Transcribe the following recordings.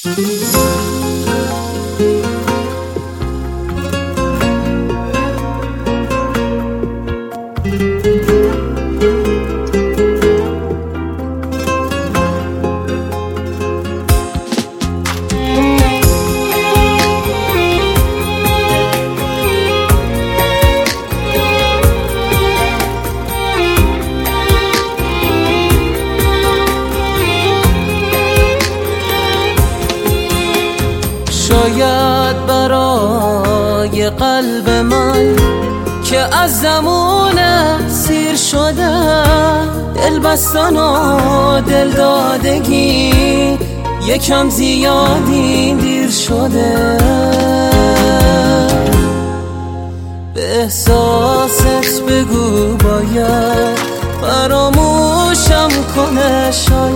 شاید برای قلب من که از زمان سیر شده، دل بستن و دل دادگی یکم زیادی دیر شده. به احساست بگو باید فراموشم کنه،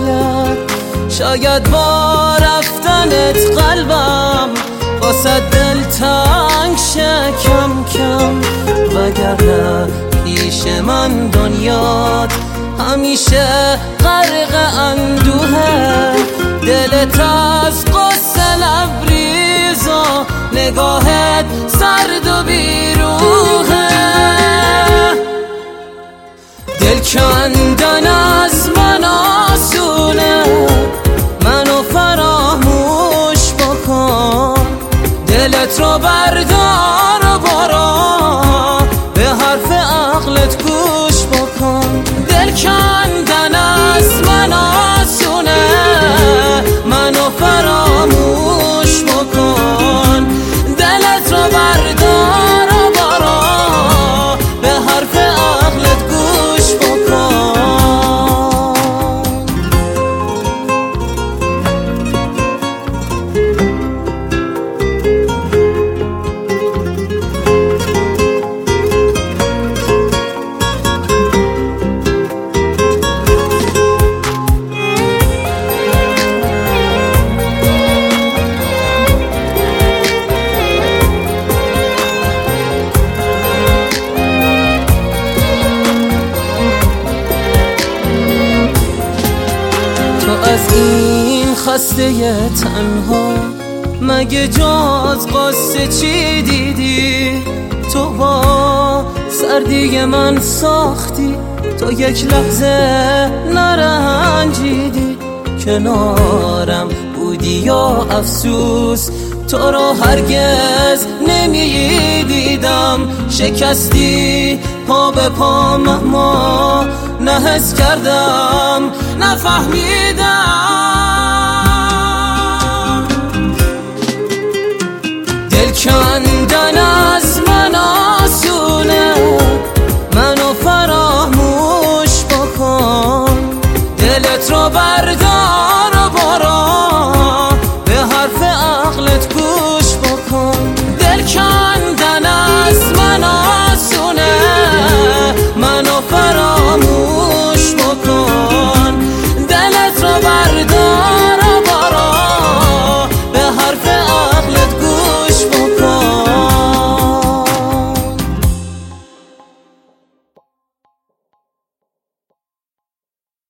شاید با رفتنت قلبم واسه دل تنگ شه کم کم، وگرنه پیش من دنیات همیشه غرق اندوهه. دلت از قصه لبریز و نگاهت سرد و بیروحه. دل کندن از من آسونه، منو فراموش بکن. دلت رو بردار و برو، به حرف عقلت گوش بکن. دل کندن از من آسونه، منو فراموش بکن. دلت رو بردار و برو، به حرف عقلت گوش بکن. از این خسته تنها مگه جز قصه چی دیدی؟ تو با سردی من ساختی، تو یک لحظه نرنجیدی. کنارم بودی یا افسوس، تو رو هرگز نمیدیدم. شکستی پا به پا، اما نه حس کردم، نفهمیدم.